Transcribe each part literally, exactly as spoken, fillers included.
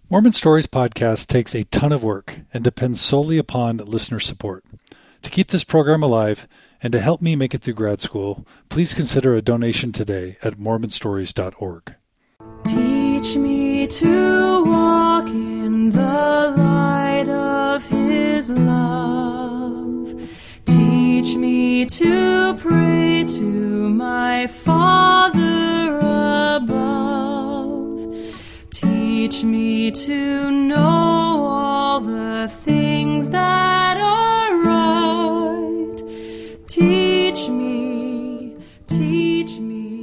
Mormon Stories podcast takes a ton of work and depends solely upon listener support. To keep this program alive and to help me make it through grad school, please consider a donation today at mormon stories dot org. Teach me to walk in the light of His love. Teach me to pray to my Father above. Teach me to know all the things that are right. Teach me, teach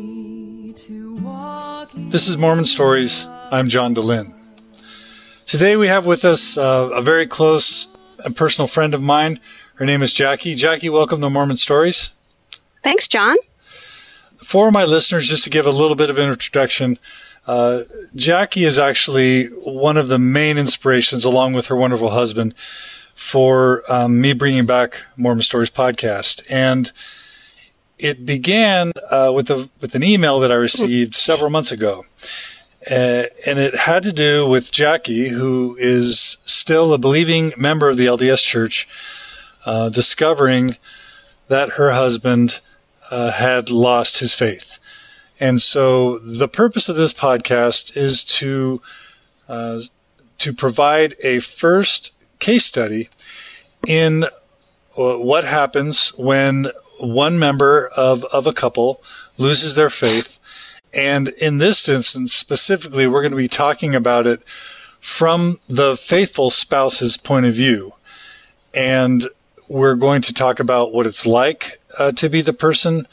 me to walk in... This is Mormon Stories. I'm John DeLynn. Today we have with us uh, a very close and personal friend of mine. Her name is Jackie. Jackie, welcome to Mormon Stories. Thanks, John. For my listeners, just to give a little bit of an introduction, uh, Jackie is actually one of the main inspirations, along with her wonderful husband, for um, me bringing back Mormon Stories podcast. And it began uh, with a with an email that I received several months ago. Uh, and it had to do with Jackie, who is still a believing member of the L D S Church, uh, discovering that her husband uh, had lost his faith. And so the purpose of this podcast is to uh, to provide a first case study in uh, what happens when one member of, of a couple loses their faith. And in this instance, specifically, we're going to be talking about it from the faithful spouse's point of view. And we're going to talk about what it's like uh, to be the person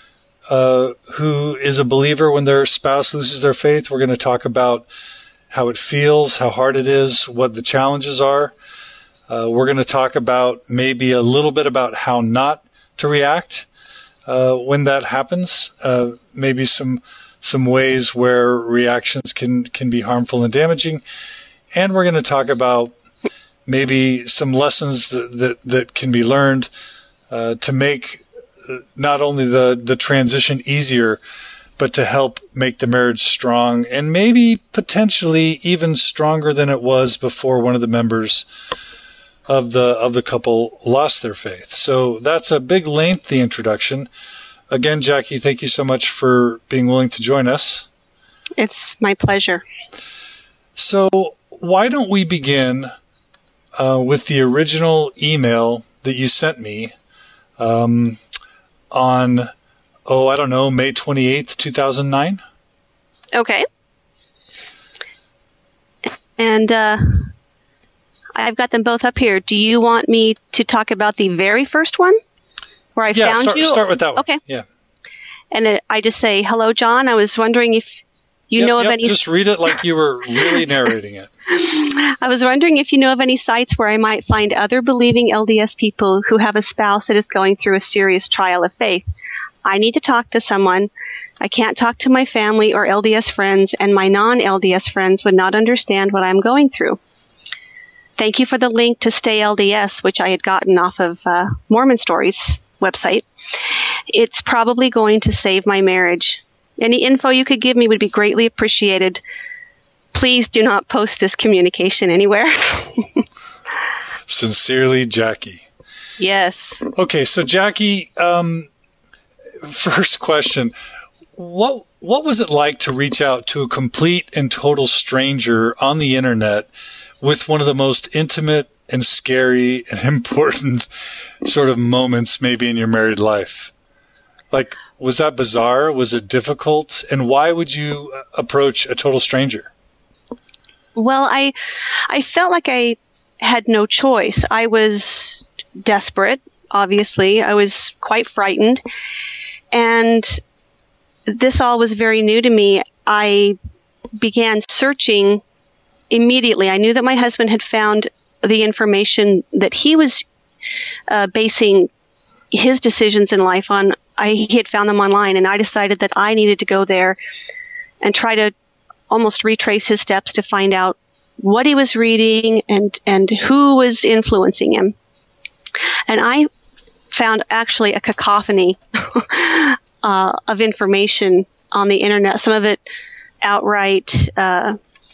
uh, who is a believer when their spouse loses their faith. We're going to talk about how it feels, how hard it is, what the challenges are. Uh, we're going to talk about maybe a little bit about how not to react uh, when that happens. Uh, maybe some some ways where reactions can, can be harmful and damaging. And we're going to talk about maybe some lessons that, that, that can be learned uh, to make not only the, the transition easier, but to help make the marriage strong and maybe potentially even stronger than it was before one of the members of the of the couple lost their faith. So that's a big, lengthy introduction. Again, Jackie, thank you so much for being willing to join us. It's my pleasure. So why don't we begin uh, with the original email that you sent me um, on, oh, I don't know, May twenty-eighth, two thousand nine? Okay. And uh, I've got them both up here. Do you want me to talk about the very first one? Where I yeah, found start, you? start with that one. Okay. Yeah. And it, I just say, hello, John. I was wondering if you yep, know of yep, any... Just read it like you were really narrating it. I was wondering if you know of any sites where I might find other believing L D S people who have a spouse that is going through a serious trial of faith. I need to talk to someone. I can't talk to my family or L D S friends, and my non-L D S friends would not understand what I'm going through. Thank you for the link to Stay L D S, which I had gotten off of uh, Mormon Stories website. It's probably going to save my marriage. Any info you could give me would be greatly appreciated. Please do not post this communication anywhere. Sincerely, Jackie. Yes. Okay, so Jackie, um, first question. What what was it like to reach out to a complete and total stranger on the internet with one of the most intimate and scary and important sort of moments maybe in your married life? Like, was that bizarre? Was it difficult? And why would you approach a total stranger? Well, I, I felt like I had no choice. I was desperate, obviously. I was quite frightened. And this all was very new to me. I began searching immediately. I knew that my husband had found the information that he was uh, basing his decisions in life on. I, he had found them online, and I decided that I needed to go there and try to almost retrace his steps to find out what he was reading and, and who was influencing him. And I found actually a cacophony uh, of information on the internet, some of it outright uh,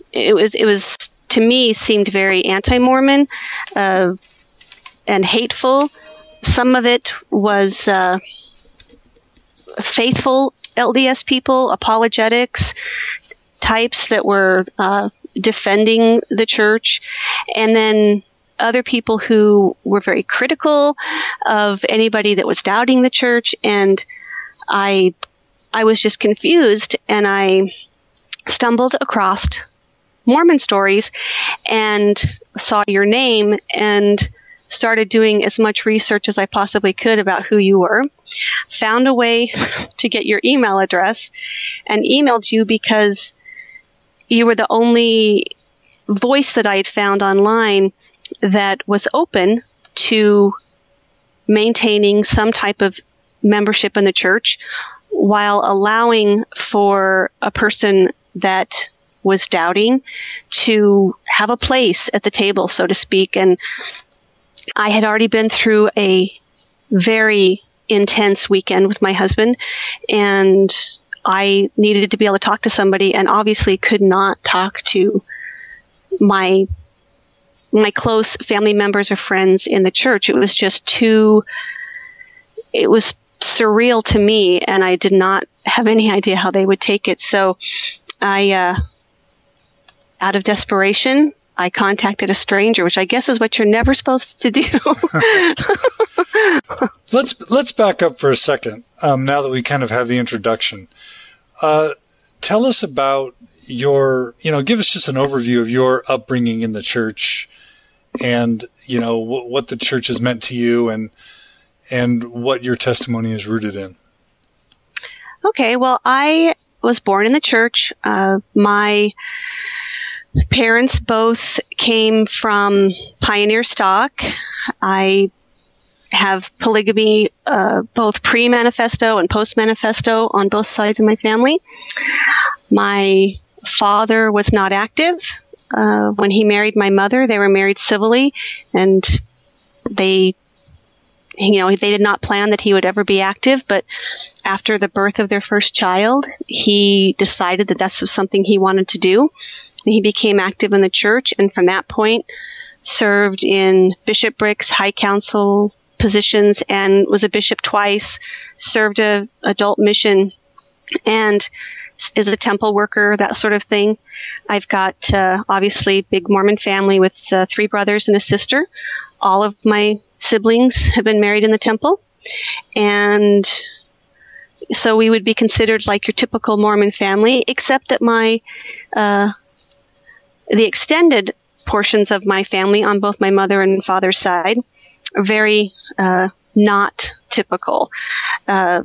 it was it was to me seemed very anti-Mormon uh, and hateful. Some of it was uh, faithful L D S people, apologetics types that were uh, defending the church, and then other people who were very critical of anybody that was doubting the church. And I, I was just confused, and I stumbled across Mormon Stories and saw your name and started doing as much research as I possibly could about who you were, found a way to get your email address, and emailed you because you were the only voice that I had found online that was open to maintaining some type of membership in the church while allowing for a person that was doubting to have a place at the table, so to speak. And I had already been through a very intense weekend with my husband, and I needed to be able to talk to somebody, and obviously could not talk to my my close family members or friends in the church. It was just too, it was surreal to me, and I did not have any idea how they would take it. So I, uh, out of desperation, I contacted a stranger, which I guess is what you're never supposed to do. let's let's back up for a second. Um, now that we kind of have the introduction, uh, tell us about your, you know, give us just an overview of your upbringing in the church, and you know w- what the church has meant to you, and and what your testimony is rooted in. Okay, well, I was born in the church. Uh, my parents both came from pioneer stock. I have polygamy, uh, both pre-manifesto and post-manifesto on both sides of my family. My father was not active. Uh, when he married my mother, they were married civilly, and they, you know, they did not plan that he would ever be active. But after the birth of their first child, he decided that that's something he wanted to do. He became active in the church, and from that point served in bishoprics, high council positions, and was a bishop twice, served a adult mission, and is a temple worker, that sort of thing. I've got, uh, obviously, big Mormon family with uh, three brothers and a sister. All of my siblings have been married in the temple, and so we would be considered like your typical Mormon family, except that my uh, the extended portions of my family on both my mother and father's side are very uh, not typical. Uh,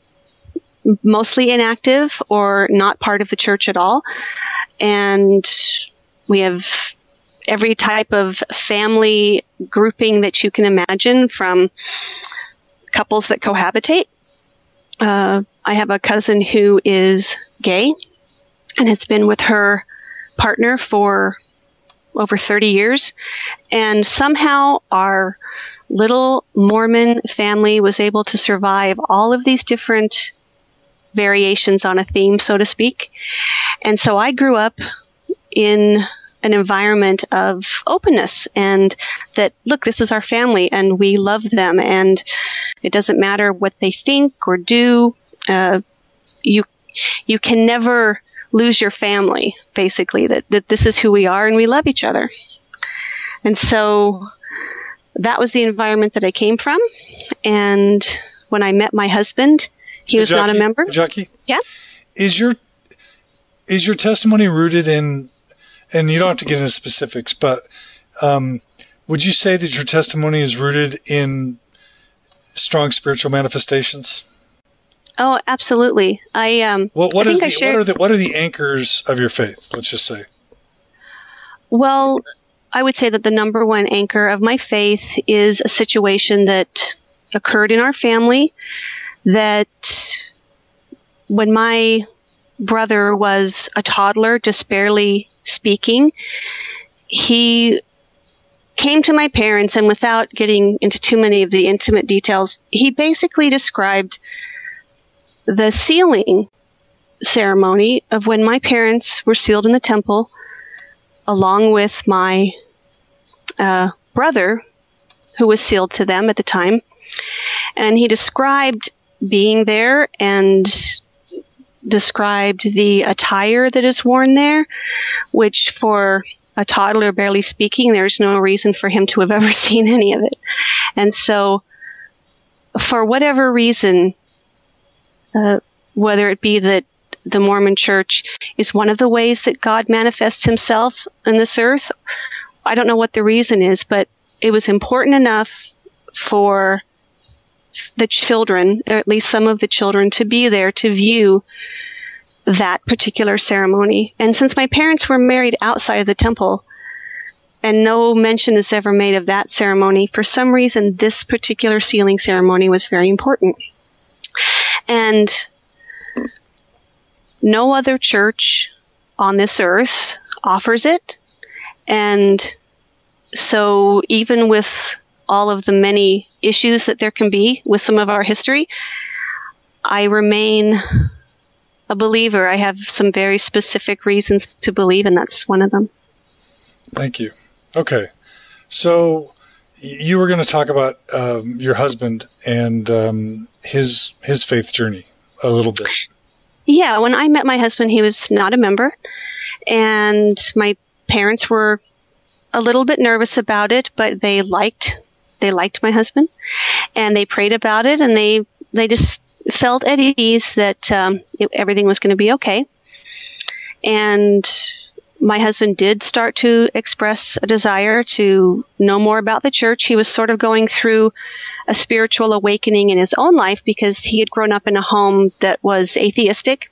mostly inactive or not part of the church at all. And we have every type of family grouping that you can imagine, from couples that cohabitate. Uh, I have a cousin who is gay and has been with her partner for over thirty years. And somehow our little Mormon family was able to survive all of these different variations on a theme, so to speak. And so I grew up in an environment of openness, and that, look, this is our family and we love them, and it doesn't matter what they think or do. Uh, you, you can never lose your family, basically, that, that this is who we are and we love each other. And so that was the environment that I came from. And when I met my husband, he was hey, Jackie, not a member. Jackie? Yeah? Is your is your testimony rooted in, and you don't have to get into specifics, but um, would you say that your testimony is rooted in strong spiritual manifestations? Oh, absolutely. I um. What what I is think the I what are the what are the anchors of your faith? Let's just say. Well, I would say that the number one anchor of my faith is a situation that occurred in our family, that when my brother was a toddler, just barely speaking, he came to my parents, and without getting into too many of the intimate details, he basically described the sealing ceremony of when my parents were sealed in the temple along with my uh, brother, who was sealed to them at the time. And he described being there and described the attire that is worn there, which for a toddler barely speaking, there's no reason for him to have ever seen any of it. And so, for whatever reason, uh, whether it be that the Mormon Church is one of the ways that God manifests himself on this earth, I don't know what the reason is, but it was important enough for the children, or at least some of the children, to be there to view that particular ceremony. And since my parents were married outside of the temple, and no mention is ever made of that ceremony, for some reason this particular sealing ceremony was very important. And no other church on this earth offers it. And so even with all of the many issues that there can be with some of our history, I remain a believer. I have some very specific reasons to believe, and that's one of them. Thank you. Okay. So you were going to talk about um, your husband and um, his his faith journey a little bit. Yeah, when I met my husband, he was not a member, and my parents were a little bit nervous about it, but they liked they liked my husband, and they prayed about it, and they they just felt at ease that um, it, everything was going to be okay. And my husband did start to express a desire to know more about the church. He was sort of going through a spiritual awakening in his own life because he had grown up in a home that was atheistic.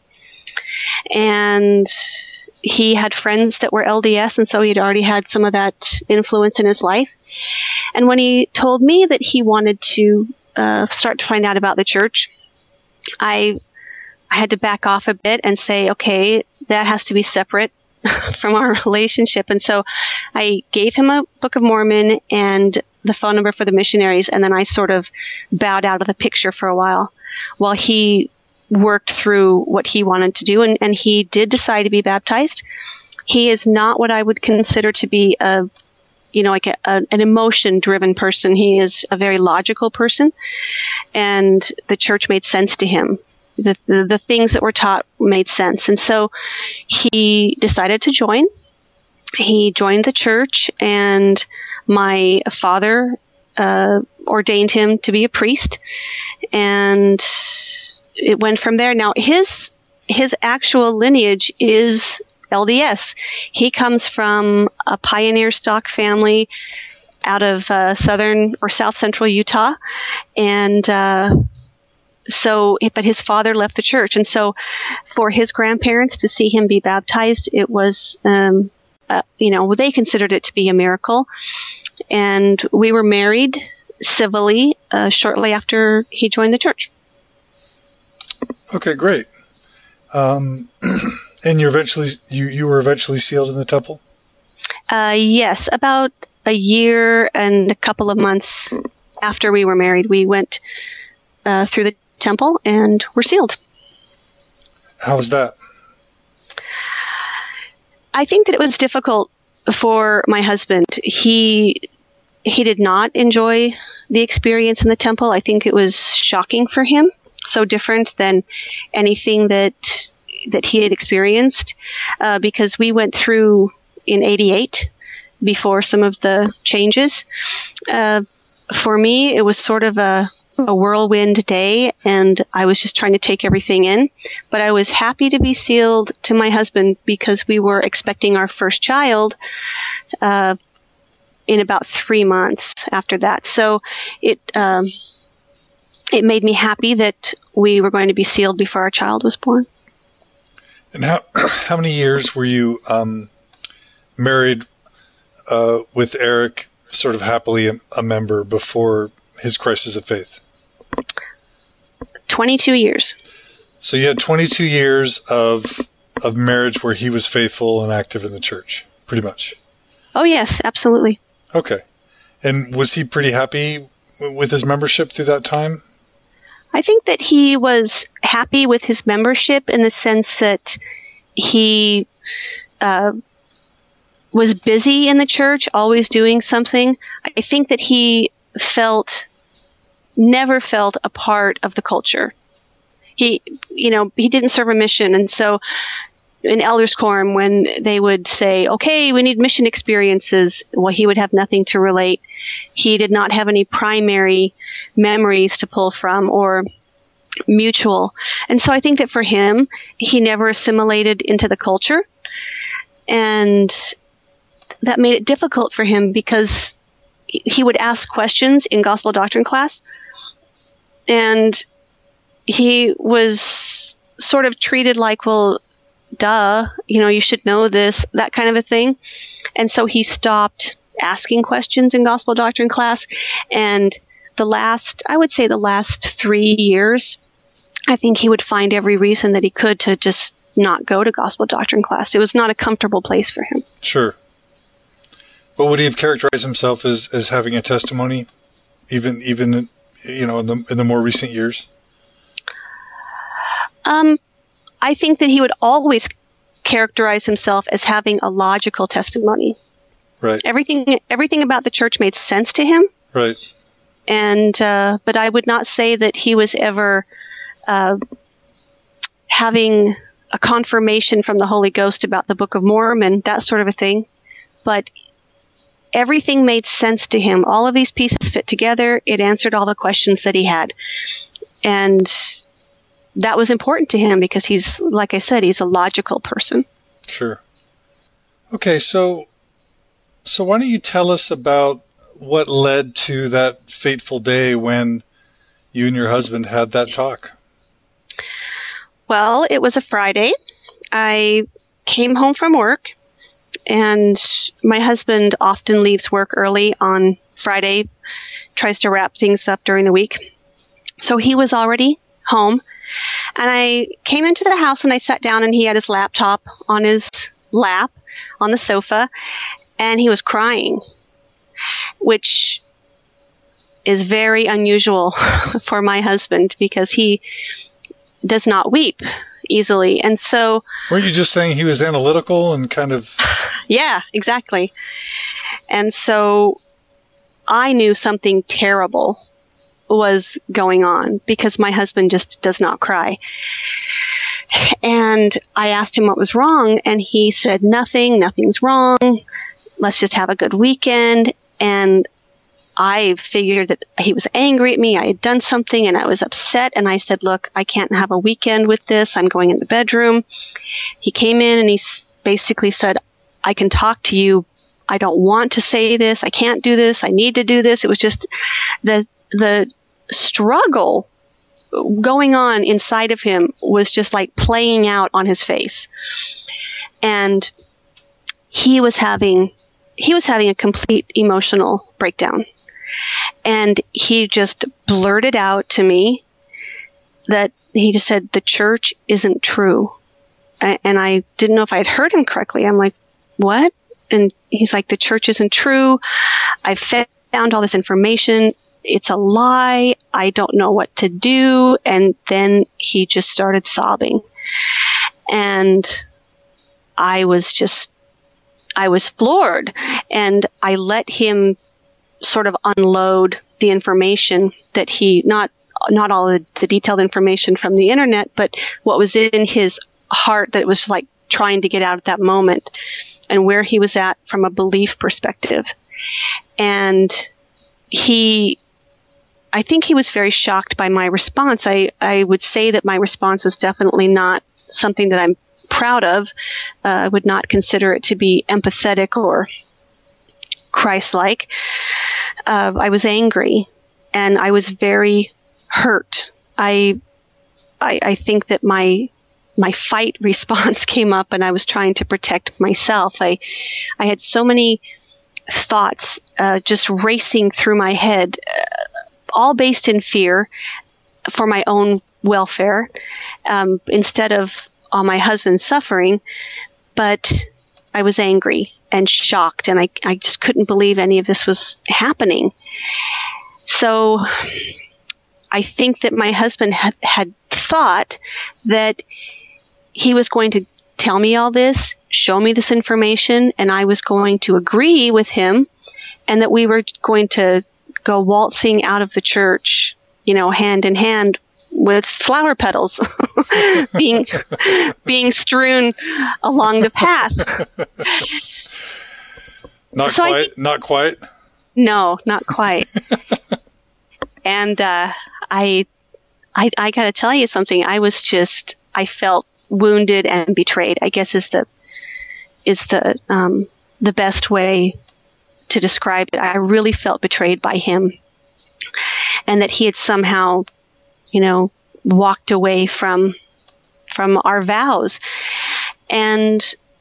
And he had friends that were L D S, and so he'd already had some of that influence in his life. And when he told me that he wanted to uh, start to find out about the church, I, I had to back off a bit and say, okay, that has to be separate from our relationship. And so I gave him a Book of Mormon and the phone number for the missionaries, and then I sort of bowed out of the picture for a while while he worked through what he wanted to do, and, and he did decide to be baptized. He is not what I would consider to be a, you know, like a, a, an emotion-driven person. He is a very logical person, and the church made sense to him. The, the the things that were taught made sense. And so he decided to join. He joined the church, and my father uh, ordained him to be a priest, and it went from there. Now, his his actual lineage is L D S. He comes from a pioneer stock family out of uh, southern or south central Utah, and uh So, but his father left the church, and so for his grandparents to see him be baptized, it was, um, uh, you know, they considered it to be a miracle. And we were married civilly uh, shortly after he joined the church. Okay, great. Um, and you eventually, you, you were eventually sealed in the temple? Uh, yes, about a year and a couple of months after we were married, we went uh, through the temple and were sealed. How was that? I think that it was difficult for my husband. He he did not enjoy the experience in the temple. I think it was shocking for him, so different than anything that that he had experienced, uh, because we went through in eighty-eight before some of the changes. Uh, for me, it was sort of a a whirlwind day, and I was just trying to take everything in. But I was happy to be sealed to my husband because we were expecting our first child uh, in about three months after that. So it um, it made me happy that we were going to be sealed before our child was born. And how how many years were you um, married uh, with Eric, sort of happily a, a member, before his crisis of faith? twenty-two years. So you had twenty-two years of of marriage where he was faithful and active in the church, pretty much. Oh, yes, absolutely. Okay. And was he pretty happy w- with his membership through that time? I think that he was happy with his membership in the sense that he uh, was busy in the church, always doing something. I think that he felt, never felt a part of the culture. He, you know, he didn't serve a mission. And so in Elders Quorum, when they would say, okay, we need mission experiences, well, he would have nothing to relate. He did not have any primary memories to pull from or mutual. And so I think that for him, he never assimilated into the culture. And that made it difficult for him because he would ask questions in gospel doctrine class, and he was sort of treated like, well, duh, you know, you should know this, that kind of a thing. And so he stopped asking questions in gospel doctrine class. And the last, I would say the last three years, I think he would find every reason that he could to just not go to gospel doctrine class. It was not a comfortable place for him. Sure. But would he have characterized himself as, as having a testimony, even even you know in the in the more recent years? Um, I think that he would always characterize himself as having a logical testimony. Right. Everything everything about the church made sense to him. Right. And uh, but I would not say that he was ever uh, having a confirmation from the Holy Ghost about the Book of Mormon, that sort of a thing. But everything made sense to him. All of these pieces fit together. It answered all the questions that he had. And that was important to him because he's, like I said, he's a logical person. Sure. Okay, so so why don't you tell us about what led to that fateful day when you and your husband had that talk? Well, it was a Friday. I came home from work, and my husband often leaves work early on Friday, tries to wrap things up during the week. So he was already home, and I came into the house and I sat down, and he had his laptop on his lap on the sofa, and he was crying, which is very unusual for my husband because he does not weep easily. And so... Weren't you just saying he was analytical and kind of... Yeah, exactly. And so I knew something terrible was going on because my husband just does not cry. And I asked him what was wrong, and he said, nothing, nothing's wrong. Let's just have a good weekend. And I figured that he was angry at me. I had done something and I was upset. And I said, look, I can't have a weekend with this. I'm going in the bedroom. He came in and he basically said, I can talk to you. I don't want to say this. I can't do this. I need to do this. It was just the, the struggle going on inside of him was just like playing out on his face. And he was having, he was having a complete emotional breakdown. And he just blurted out to me that he just said, the church isn't true. And I didn't know if I had heard him correctly. I'm like, what? And he's like, the church isn't true. I found all this information. It's a lie. I don't know what to do. And then he just started sobbing. And I was just, I was floored. And I let him sort of unload the information that he, not not all the, the detailed information from the internet, but what was in his heart that was like trying to get out at that moment and where he was at from a belief perspective. And he, I think he was very shocked by my response. I, I would say that my response was definitely not something that I'm proud of. Uh, I would not consider it to be empathetic or Christ-like. Uh, I was angry and I was very hurt. I, I, I think that my, my fight response came up and I was trying to protect myself. I, I had so many thoughts, uh, just racing through my head, uh, all based in fear for my own welfare, um, instead of on my husband's suffering. But I was angry and shocked, and I, I just couldn't believe any of this was happening. So I think that my husband had, had thought that he was going to tell me all this, show me this information, and I was going to agree with him, and that we were going to go waltzing out of the church, you know, hand in hand with flower petals being being strewn along the path. Not so quite. I, not quite. No, not quite. And uh, I, I, I got to tell you something. I was just, I felt wounded and betrayed, I guess is the is the um, the best way to describe it. I really felt betrayed by him, and that he had somehow, you know, walked away from from our vows. And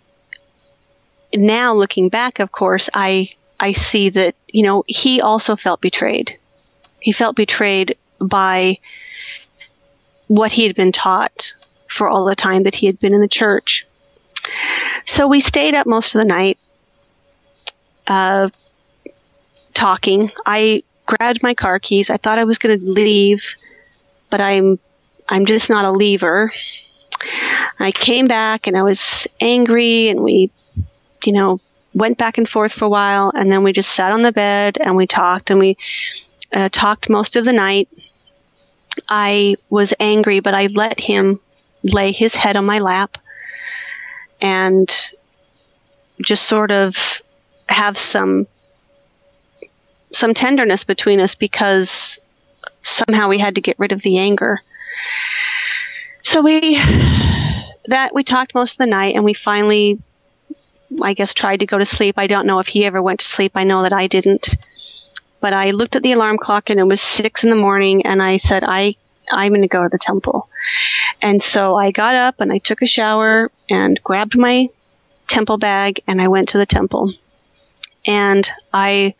now looking back, of course, I I see that, you know, he also felt betrayed. He felt betrayed by what he had been taught for all the time that he had been in the church. So we stayed up most of the night, uh, talking. I grabbed my car keys. I thought I was going to leave, but I'm, I'm just not a leaver. I came back and I was angry, and we, you know, went back and forth for a while, and then we just sat on the bed and we talked, and we uh, talked most of the night. I was angry, but I let him lay his head on my lap and just sort of have some some tenderness between us, because somehow we had to get rid of the anger. So we that we talked most of the night, and we finally, I guess, tried to go to sleep. I don't know if he ever went to sleep. I know that I didn't. But I looked at the alarm clock, and it was six in the morning, and I said, I, I'm going to go to the temple. And so I got up, and I took a shower, and grabbed my temple bag, and I went to the temple. And I,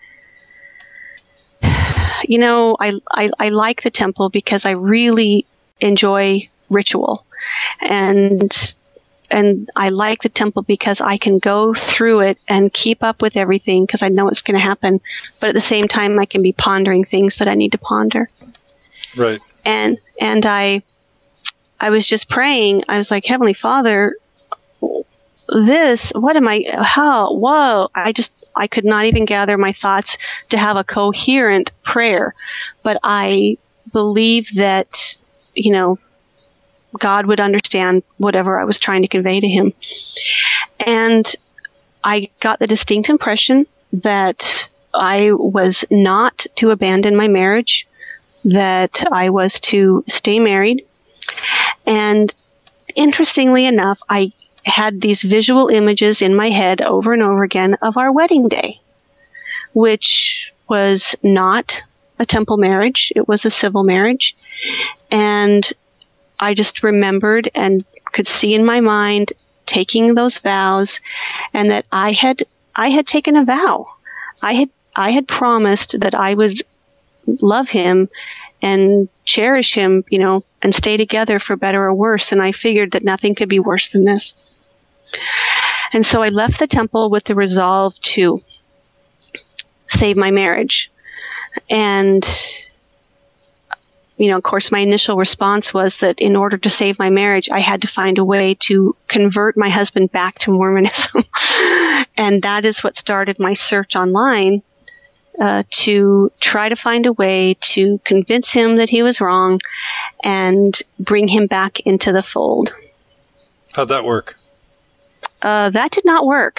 you know, I, I, I like the temple because I really enjoy ritual. And And I like the temple because I can go through it and keep up with everything because I know it's going to happen. But at the same time, I can be pondering things that I need to ponder. Right. And and I I was just praying. I was like, Heavenly Father, this, what am I, how, whoa. I just, I could not even gather my thoughts to have a coherent prayer. But I believe that, you know, God would understand whatever I was trying to convey to him. And I got the distinct impression that I was not to abandon my marriage, that I was to stay married. And interestingly enough, I had these visual images in my head over and over again of our wedding day, which was not a temple marriage. It was a civil marriage. And I just remembered and could see in my mind taking those vows, and that I had I had taken a vow. I had I had promised that I would love him and cherish him, you know, and stay together for better or worse. And I figured that nothing could be worse than this. And so I left the temple with the resolve to save my marriage. And you know, of course, my initial response was that in order to save my marriage, I had to find a way to convert my husband back to Mormonism. And that is what started my search online uh, to try to find a way to convince him that he was wrong and bring him back into the fold. How'd that work? Uh, that did not work.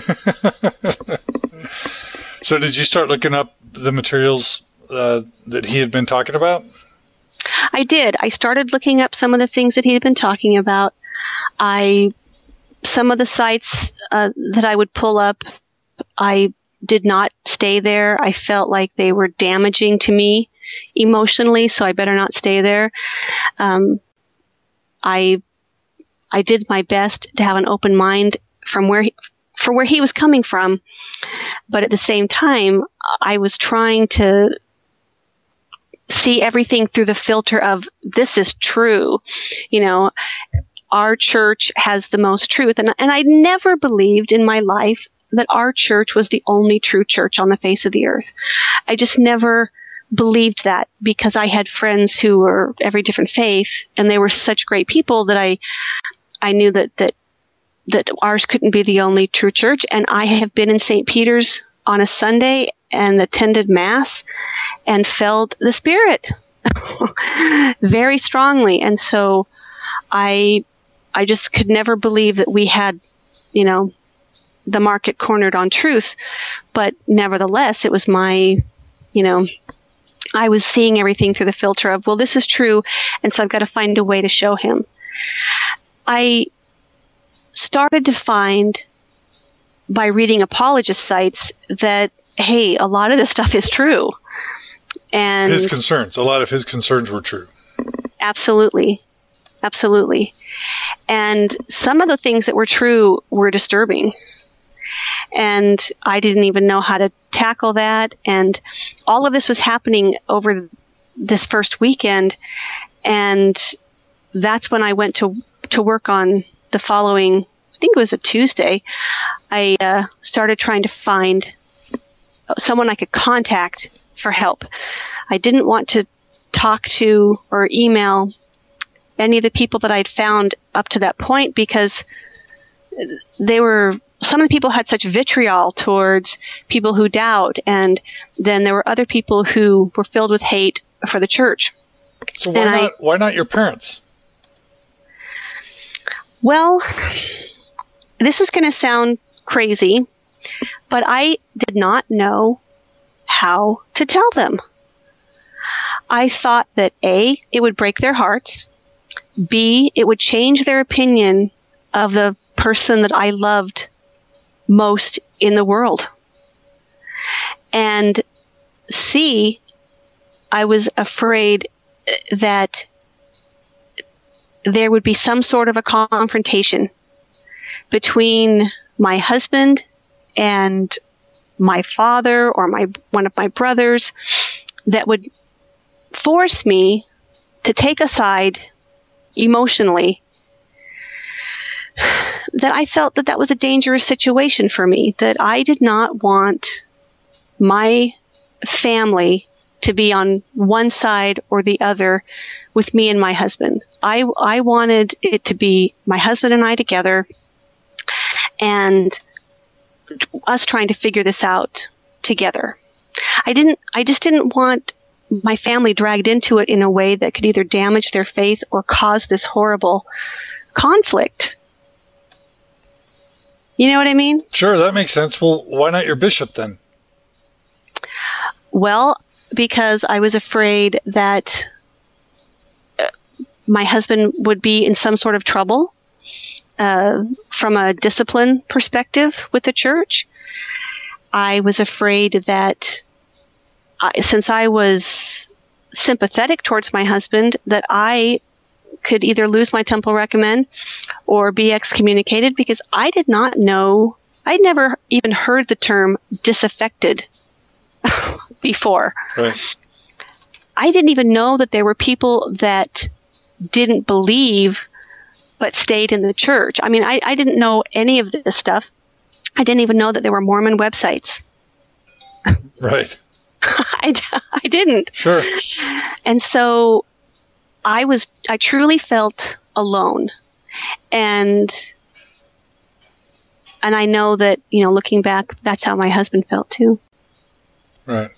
So did you start looking up the materials uh, that he had been talking about? I did. I started looking up some of the things that he had been talking about. I, some of the sites uh, that I would pull up, I did not stay there. I felt like they were damaging to me emotionally, so I better not stay there. Um, I, I did my best to have an open mind from where he, for where he was coming from, but at the same time, I was trying to see everything through the filter of this is true. You know, our church has the most truth. And, and I never believed in my life that our church was the only true church on the face of the earth. I just never believed that, because I had friends who were every different faith, and they were such great people that I, I knew that, that that ours couldn't be the only true church. And I have been in Saint Peter's on a Sunday and attended Mass and felt the Spirit very strongly. And so I, I just could never believe that we had, you know, the market cornered on truth. But nevertheless, it was my, you know, I was seeing everything through the filter of, well, this is true, and so I've got to find a way to show him. I started to find, by reading apologist sites, that, hey, a lot of this stuff is true. And his concerns, a lot of his concerns were true. Absolutely. Absolutely. And some of the things that were true were disturbing. And I didn't even know how to tackle that. And all of this was happening over this first weekend. And that's when I went to to work on the following, I think it was a Tuesday. I uh, started trying to find someone I could contact for help. I didn't want to talk to or email any of the people that I'd found up to that point, because they were, some of the people had such vitriol towards people who doubt, and then there were other people who were filled with hate for the church. So why and not? I, why not your parents? Well, this is going to sound crazy, but I did not know how to tell them. I thought that A, it would break their hearts. B, it would change their opinion of the person that I loved most in the world. And C, I was afraid that there would be some sort of a confrontation between my husband and my father or my one of my brothers that would force me to take a side emotionally, that I felt that that was a dangerous situation for me, that I did not want my family to be on one side or the other with me and my husband. I, I wanted it to be my husband and I together, and us trying to figure this out together. I didn't, I just didn't want my family dragged into it in a way that could either damage their faith or cause this horrible conflict. You know what I mean? Sure, that makes sense. Well, why not your bishop then? Well, because I was afraid that my husband would be in some sort of trouble uh, from a discipline perspective with the church. I was afraid that I, since I was sympathetic towards my husband, that I could either lose my temple recommend or be excommunicated, because I did not know, I'd never even heard the term disaffected before. Right. I didn't even know that there were people that didn't believe but stayed in the church. I mean, I, I didn't know any of this stuff. I didn't even know that there were Mormon websites. Right. I, I didn't. Sure. And so I was, I truly felt alone. And, and I know that, you know, looking back, that's how my husband felt too. Right.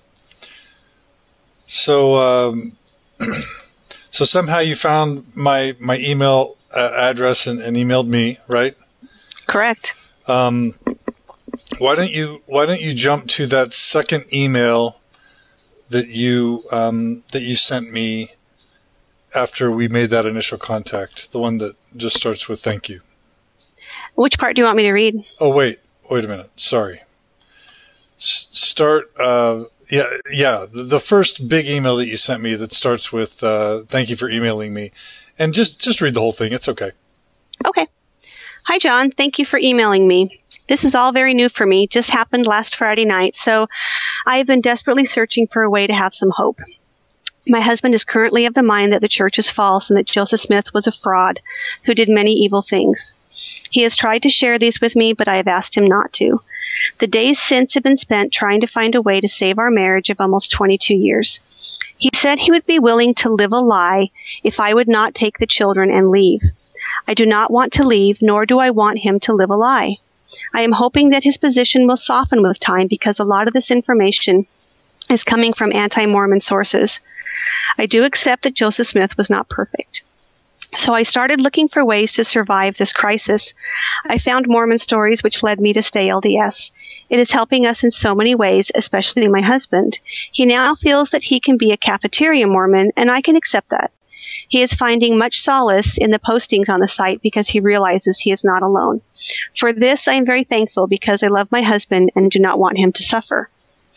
So, um, so somehow you found my, my email uh, address and, and emailed me, right? Correct. Um, why don't you, why don't you jump to that second email that you, um, that you sent me after we made that initial contact, the one that just starts with thank you. Which part do you want me to read? Oh, wait, wait a minute. Sorry. S- start, uh, yeah, yeah. The, the first big email that you sent me that starts with, uh, thank you for emailing me, and just, just read the whole thing. It's okay. Okay. Hi, John. Thank you for emailing me. This is all very new for me. Just happened last Friday night, so I have been desperately searching for a way to have some hope. My husband is currently of the mind that the church is false and that Joseph Smith was a fraud who did many evil things. He has tried to share these with me, but I have asked him not to. The days since have been spent trying to find a way to save our marriage of almost twenty-two years. He said he would be willing to live a lie if I would not take the children and leave. I do not want to leave, nor do I want him to live a lie. I am hoping that his position will soften with time because a lot of this information is coming from anti-Mormon sources. I do accept that Joseph Smith was not perfect. So I started looking for ways to survive this crisis. I found Mormon stories which led me to stay L D S. It is helping us in so many ways, especially my husband. He now feels that he can be a cafeteria Mormon, and I can accept that. He is finding much solace in the postings on the site because he realizes he is not alone. For this, I am very thankful because I love my husband and do not want him to suffer.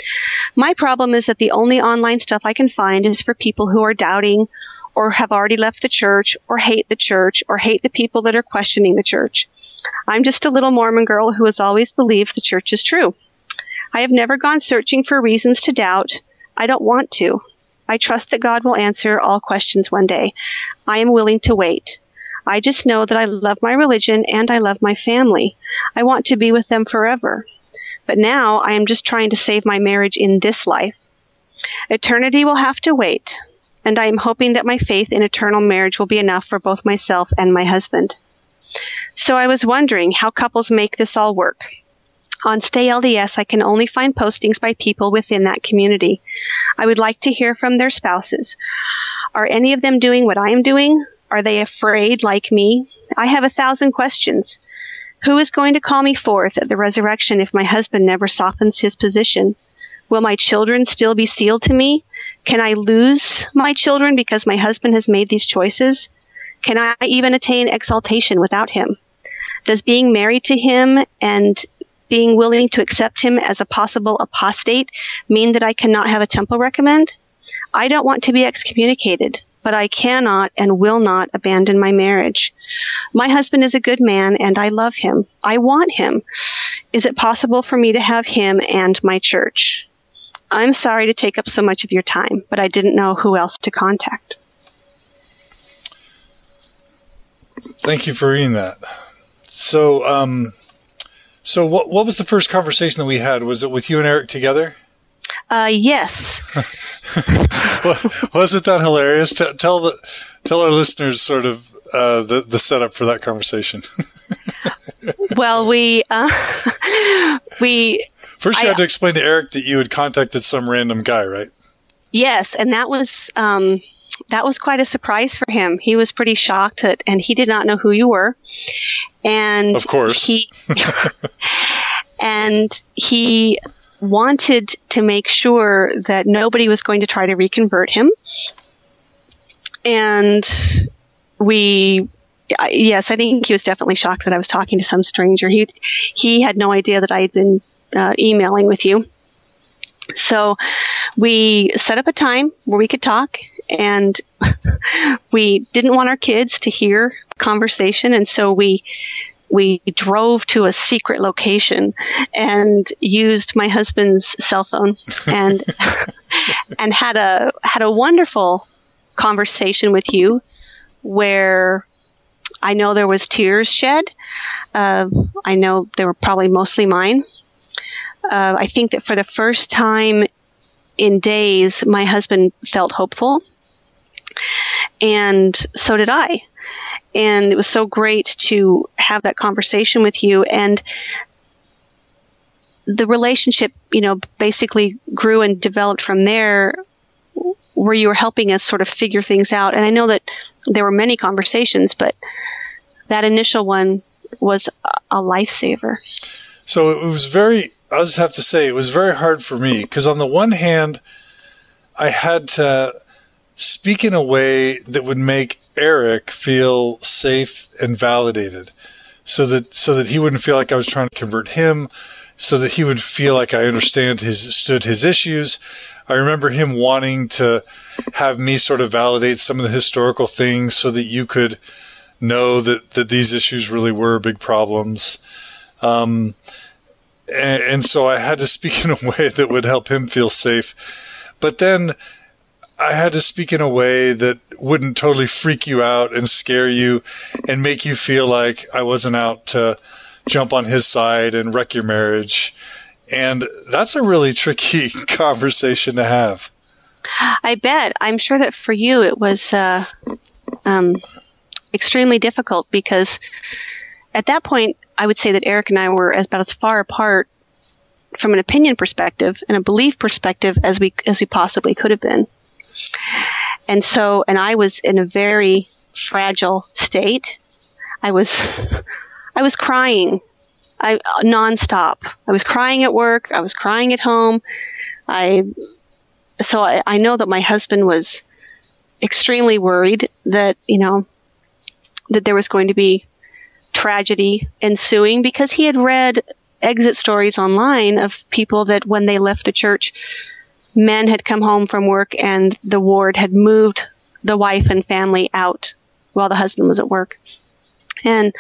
My problem is that the only online stuff I can find is for people who are doubting or have already left the church or hate the church or hate the people that are questioning the church. I'm just a little Mormon girl who has always believed the church is true. I have never gone searching for reasons to doubt. I don't want to. I trust that God will answer all questions one day. I am willing to wait. I just know that I love my religion and I love my family. I want to be with them forever. But now I am just trying to save my marriage in this life. Eternity will have to wait, and I am hoping that my faith in eternal marriage will be enough for both myself and my husband. So I was wondering how couples make this all work. On Stay L D S, I can only find postings by people within that community. I would like to hear from their spouses. Are any of them doing what I am doing? Are they afraid like me? I have a thousand questions. Who is going to call me forth at the resurrection if my husband never softens his position? Will my children still be sealed to me? Can I lose my children because my husband has made these choices? Can I even attain exaltation without him? Does being married to him and being willing to accept him as a possible apostate mean that I cannot have a temple recommend? I don't want to be excommunicated, but I cannot and will not abandon my marriage. My husband is a good man, and I love him. I want him. Is it possible for me to have him and my church? I'm sorry to take up so much of your time, but I didn't know who else to contact. Thank you for reading that. So, um, so what what was the first conversation that we had? Was it with you and Eric together? Uh, yes. Wasn't that hilarious? T- tell the tell our listeners sort of uh, the the setup for that conversation. Well, we uh, we first you I, had to explain to Eric that you had contacted some random guy, right? Yes, and that was um, that was quite a surprise for him. He was pretty shocked that, and he did not know who you were. And of course, he and he wanted to make sure that nobody was going to try to reconvert him. And we, yes, I think he was definitely shocked that I was talking to some stranger. He he had no idea that I had been uh, emailing with you. So we set up a time where we could talk, and we didn't want our kids to hear the conversation, and so we we drove to a secret location and used my husband's cell phone and and had a had a wonderful conversation with you, where I know there was tears shed. Uh, I know they were probably mostly mine. Uh, I think that for the first time in days, my husband felt hopeful, and so did I. And it was so great to have that conversation with you, and the relationship, you know, basically grew and developed from there, where you were helping us sort of figure things out. And I know that there were many conversations, but that initial one was a lifesaver. So it was very, I'll just have to say, it was very hard for me, because on the one hand, I had to speak in a way that would make Eric feel safe and validated, so that so that he wouldn't feel like I was trying to convert him, so that he would feel like I understand his stood his issues. I remember him wanting to have me sort of validate some of the historical things so that you could know that, that these issues really were big problems. Um, and, and so I had to speak in a way that would help him feel safe. But then I had to speak in a way that wouldn't totally freak you out and scare you and make you feel like I wasn't out to jump on his side and wreck your marriage. And that's a really tricky conversation to have. I bet. I'm sure that for you it was uh, um, extremely difficult because at that point, I would say that Eric and I were as about as far apart from an opinion perspective and a belief perspective as we as we possibly could have been. And so, and I was in a very fragile state. I was, I was crying, I nonstop. I was crying at work. I was crying at home. I, so I, I know that my husband was extremely worried that, you know, that there was going to be tragedy ensuing because he had read exit stories online of people that when they left the church, men had come home from work and the ward had moved the wife and family out while the husband was at work. And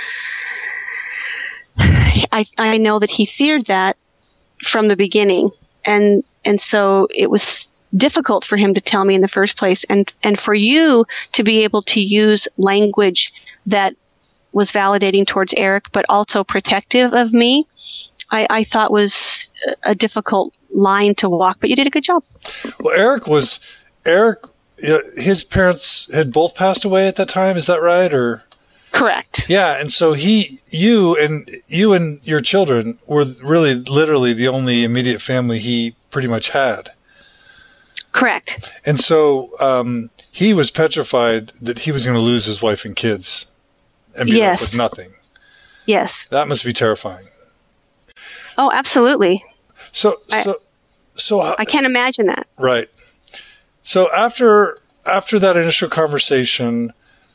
I, I know that he feared that from the beginning. And, and so it was difficult for him to tell me in the first place. And, and for you to be able to use language that was validating towards Eric, but also protective of me, I, I thought was a difficult line to walk, but you did a good job. Well, Eric was, Eric, his parents had both passed away at that time. Is that right? Or correct. Yeah. And so he, you and you and your children were really literally the only immediate family he pretty much had. Correct. And so, um, he was petrified that he was going to lose his wife and kids and be yes. left with nothing. Yes. That must be terrifying. Oh, absolutely. So, so, so I can't imagine that. Right. So after, after that initial conversation,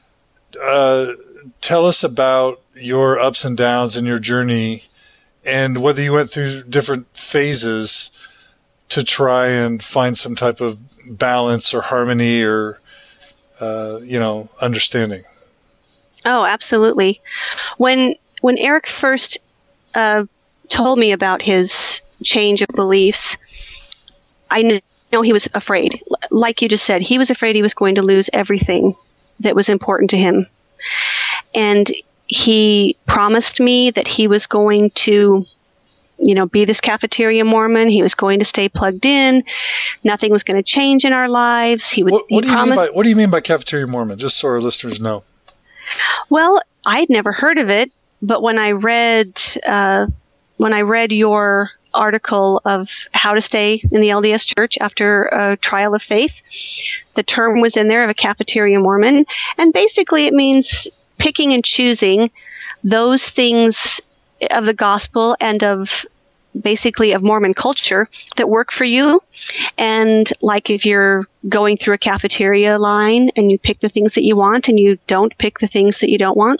uh, tell us about your ups and downs in your journey and whether you went through different phases to try and find some type of balance or harmony or, uh, you know, understanding. Oh, absolutely. When, when Eric first, uh, told me about his change of beliefs, I know he was afraid. Like you just said, he was afraid he was going to lose everything that was important to him. And he promised me that he was going to, you know, be this cafeteria Mormon. He was going to stay plugged in. Nothing was going to change in our lives. He would. What, what, he do, you promised, mean by, what do you mean by cafeteria Mormon? Just so our listeners know. Well, I'd never heard of it, but when I read, uh, when I read your article of how to stay in the L D S Church after a trial of faith, the term was in there of a cafeteria Mormon, and basically it means picking and choosing those things of the gospel and of basically of Mormon culture that work for you. And like if you're going through a cafeteria line and you pick the things that you want and you don't pick the things that you don't want.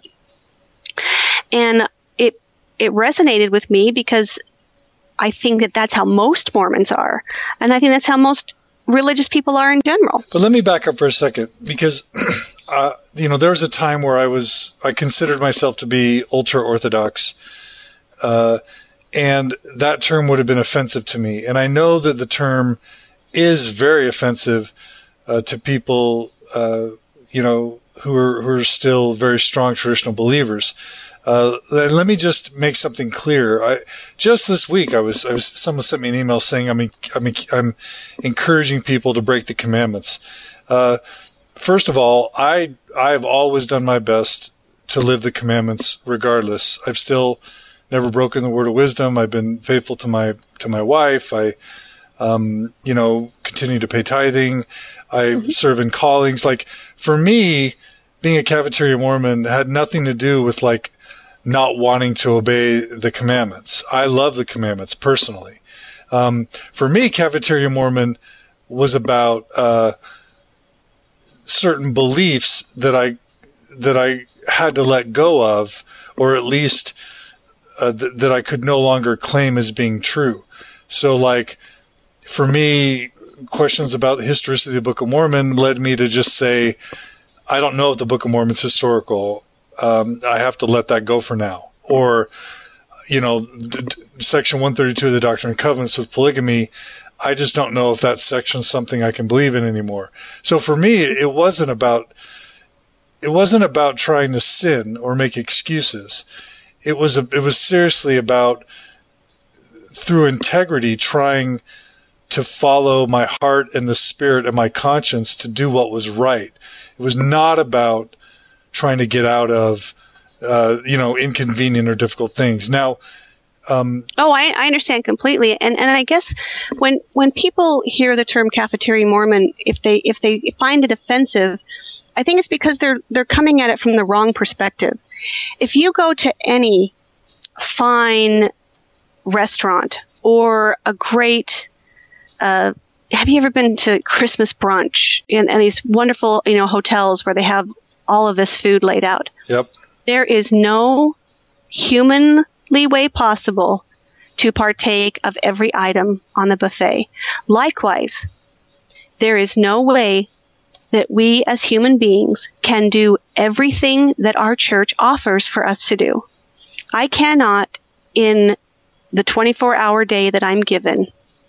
And it it resonated with me because I think that that's how most Mormons are. And I think that's how most religious people are in general. But let me back up for a second because, uh, you know, there was a time where I was, I considered myself to be ultra-Orthodox. Uh, and that term would have been offensive to me. And I know that the term is very offensive uh, to people, uh, you know, who are, who are still very strong traditional believers. Uh, let me just make something clear. I, just this week, I was, I was, someone sent me an email saying I'm, I'm, I'm encouraging people to break the commandments. Uh, first of all, I, I've always done my best to live the commandments regardless. I've still never broken the word of wisdom. I've been faithful to my, to my wife. I, um, you know, continue to pay tithing. I mm-hmm. serve in callings. Like for me, being a cafeteria Mormon had nothing to do with like, not wanting to obey the commandments. I love the commandments personally. Um, for me, cafeteria Mormon was about, uh, certain beliefs that I, that I had to let go of, or at least, uh, th- that I could no longer claim as being true. So like, for me, questions about the historicity of the Book of Mormon led me to just say, I don't know if the Book of Mormon is historical. Um, I have to let that go for now. Or, you know, d- d- section one thirty-two of the Doctrine and Covenants with polygamy, I just don't know if that section's something I can believe in anymore. So for me, it wasn't about, it wasn't about trying to sin or make excuses. It was, a, it was seriously about, through integrity, trying to follow my heart and the spirit and my conscience to do what was right. It was not about trying to get out of, uh, you know, inconvenient or difficult things. Now, um, oh, I, I understand completely, and and I guess when when people hear the term cafeteria Mormon, if they if they find it offensive, I think it's because they're they're coming at it from the wrong perspective. If you go to any fine restaurant or a great, uh, have you ever been to Christmas brunch and, and these wonderful, you know, hotels where they have all of this food laid out? Yep. There is no humanly way possible to partake of every item on the buffet. Likewise, there is no way that we as human beings can do everything that our church offers for us to do. I cannot, in the twenty-four hour day that I'm given,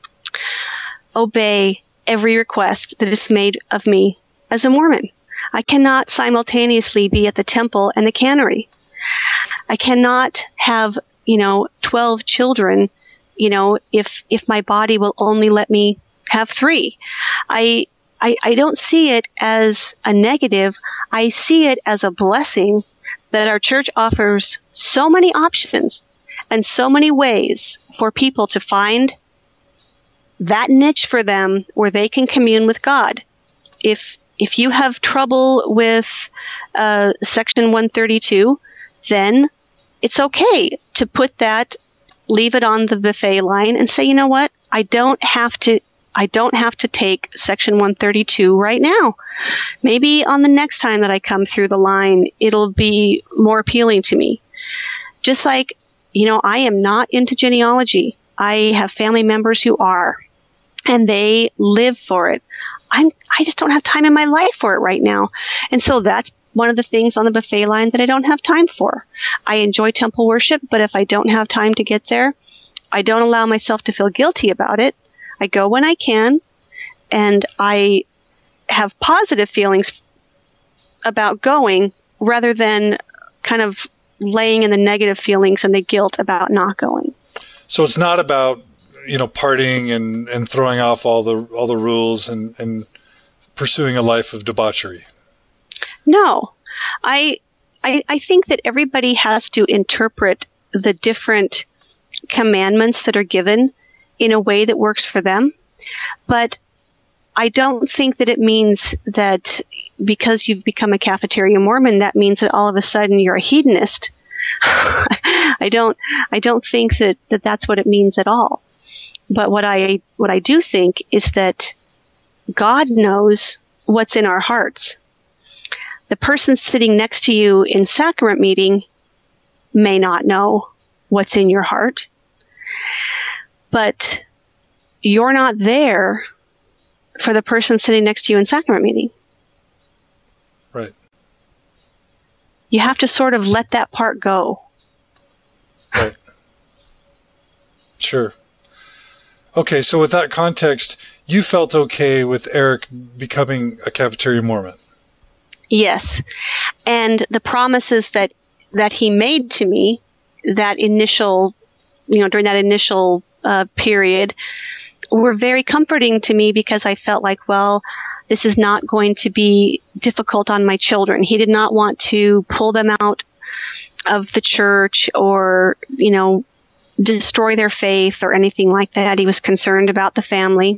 obey every request that is made of me as a Mormon. I cannot simultaneously be at the temple and the cannery. I cannot have, you know, twelve children, you know, if if my body will only let me have three. I I, I don't see it as a negative. I see it as a blessing that our church offers so many options and so many ways for people to find that niche for them where they can commune with God. If if you have trouble with uh, Section one thirty-two, then it's okay to put that, leave it on the buffet line and say, you know what, I don't have to I don't have to take Section one thirty-two right now. Maybe on the next time that I come through the line, it'll be more appealing to me. Just like, you know, I am not into genealogy. I have family members who are, and they live for it. I'm, I just don't have time in my life for it right now. And so that's one of the things on the buffet line that I don't have time for. I enjoy temple worship, but if I don't have time to get there, I don't allow myself to feel guilty about it. I go when I can, and I have positive feelings about going rather than kind of laying in the negative feelings and the guilt about not going. So it's not about, you know, partying and, and throwing off all the all the rules and, and pursuing a life of debauchery. No. I, I I think that everybody has to interpret the different commandments that are given in a way that works for them. But I don't think that it means that because you've become a cafeteria Mormon, that means that all of a sudden you're a hedonist. I don't I don't think that, that that's what it means at all. But what I what I do think is that God knows what's in our hearts. The person sitting next to you in sacrament meeting may not know what's in your heart. But you're not there for the person sitting next to you in sacrament meeting. Right. You have to sort of let that part go. Right. Sure. Okay, so with that context, you felt okay with Eric becoming a cafeteria Mormon. Yes. And the promises that, that he made to me, that initial, you know, during that initial Uh, period, were very comforting to me because I felt like, well, this is not going to be difficult on my children. He did not want to pull them out of the church or, you know, destroy their faith or anything like that. He was concerned about the family.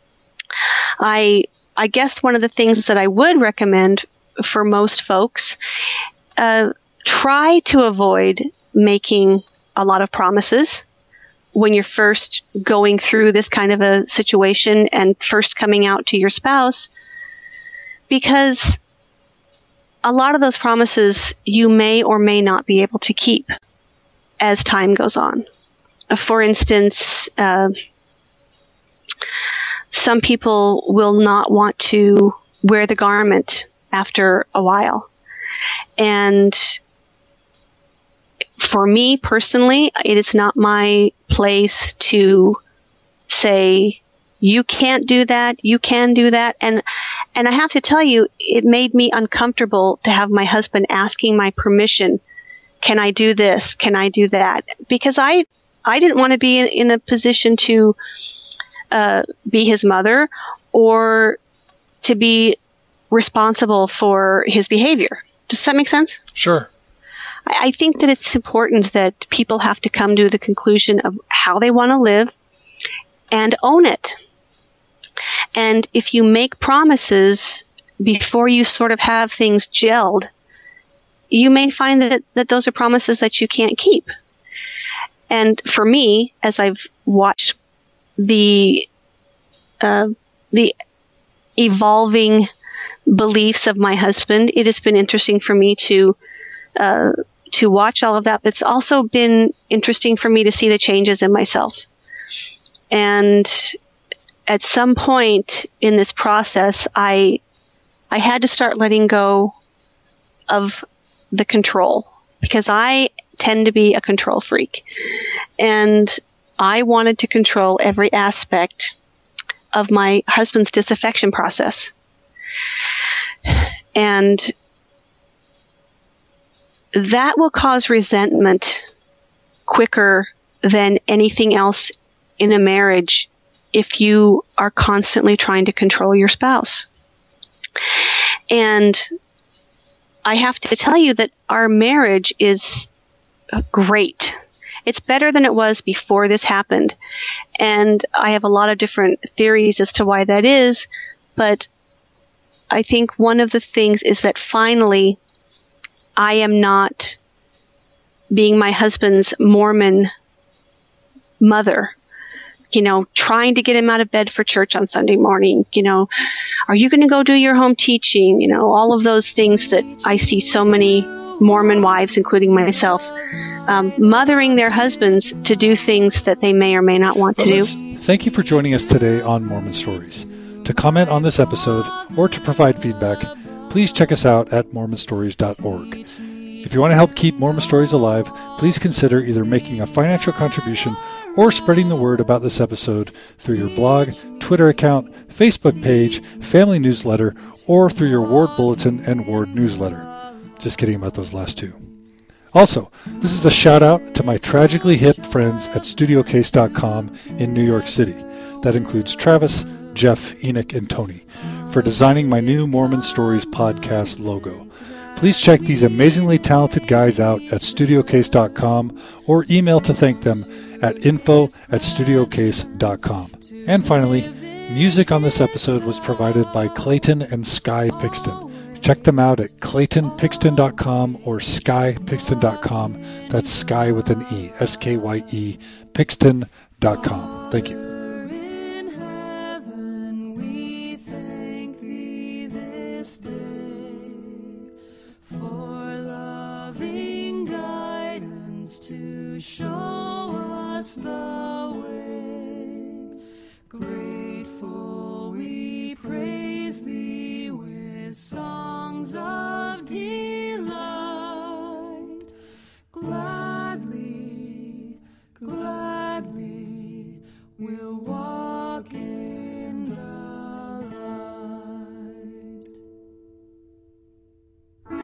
I, I guess one of the things that I would recommend for most folks, uh, try to avoid making a lot of promises when you're first going through this kind of a situation and first coming out to your spouse, because a lot of those promises you may or may not be able to keep as time goes on. For instance, uh, some people will not want to wear the garment after a while. And for me personally, it is not my place to say, you can't do that, you can do that. And and I have to tell you, it made me uncomfortable to have my husband asking my permission. Can I do this? Can I do that? Because I I didn't want to be in, in a position to uh, be his mother or to be responsible for his behavior. Does that make sense? Sure. I, I think that it's important that people have to come to the conclusion of how they want to live and own it. And if you make promises before you sort of have things gelled, you may find that, that those are promises that you can't keep. And for me, as I've watched the uh, the evolving beliefs of my husband, it has been interesting for me to uh, to watch all of that. But it's also been interesting for me to see the changes in myself. And at some point in this process, I I had to start letting go of the control, because I tend to be a control freak. And I wanted to control every aspect of my husband's disaffection process. And that will cause resentment quicker than anything else in a marriage if you are constantly trying to control your spouse. And I have to tell you that our marriage is great. It's better than it was before this happened. And I have a lot of different theories as to why that is, but I think one of the things is that finally I am not being my husband's Mormon mother, you know, trying to get him out of bed for church on Sunday morning, you know, are you going to go do your home teaching? You know, all of those things that I see so many Mormon wives, including myself, um, mothering their husbands to do things that they may or may not want to do. Thank you for joining us today on Mormon Stories. To comment on this episode or to provide feedback, please check us out at mormon stories dot org. If you want to help keep Mormon Stories alive, please consider either making a financial contribution or spreading the word about this episode through your blog, Twitter account, Facebook page, family newsletter, or through your ward bulletin and ward newsletter. Just kidding about those last two. Also, this is a shout out to my tragically hip friends at studio case dot com in New York City. That includes Travis, Jeff, Enoch, and Tony for designing my new Mormon Stories podcast logo. Please check these amazingly talented guys out at studio case dot com or email to thank them at info at studio case dot com. And finally, music on this episode was provided by Clayton and Sky Pixton. Check them out at clayton pixton dot com or sky pixton dot com. That's Sky with an E, S K Y E, pixton dot com. Thank you.